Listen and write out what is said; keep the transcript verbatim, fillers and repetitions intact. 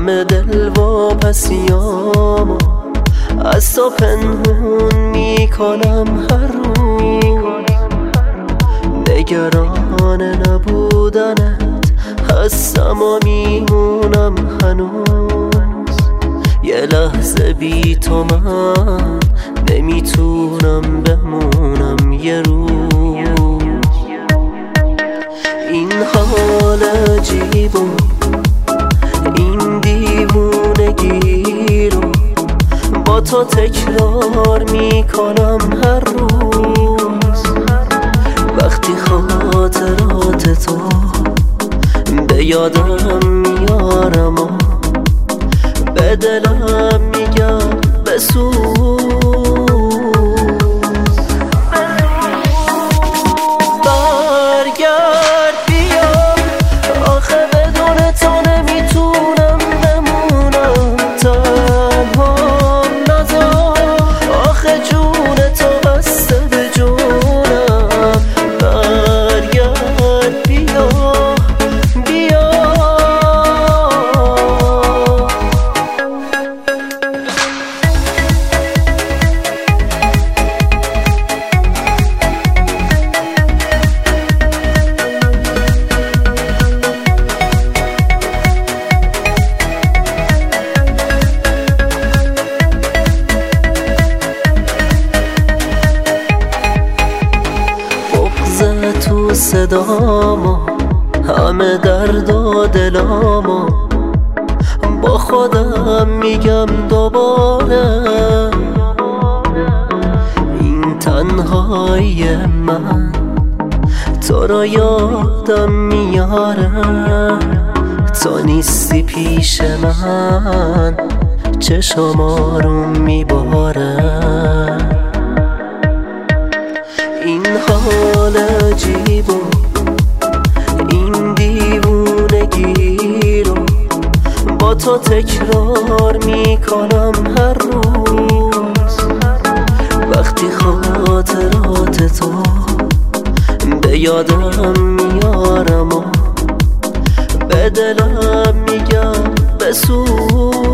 همه دل واپسیامو از تو پنهون میکنم هر روز. نگران نبودنت هستم و میمونم هنوز. یه لحظه بی تو من نمیتونم بمونم یه روز. این حال عجیب و این دیوونگی رو با تو تکرار میکنم هر روز. وقتی خاطرات تو به یادم میارم و به دلم میگم بسوز. برگرد بیا آخه بدون تو نمیتونم بمونم. تنهام نذار آخه جون تو بسته به جونم. برگرد بیا بیا. تو صدامو همه درد و دلامو با خودم میگم دوباره. این تنهایی من تو رو یادم میاره. تو نیستی پیش من چشما رو میباره. این حال عجیب و این دیوونگی رو با تو تکرار میکنم هر روز. وقتی خاطرات تو به یادم میارم و به دلم میگم بسوز.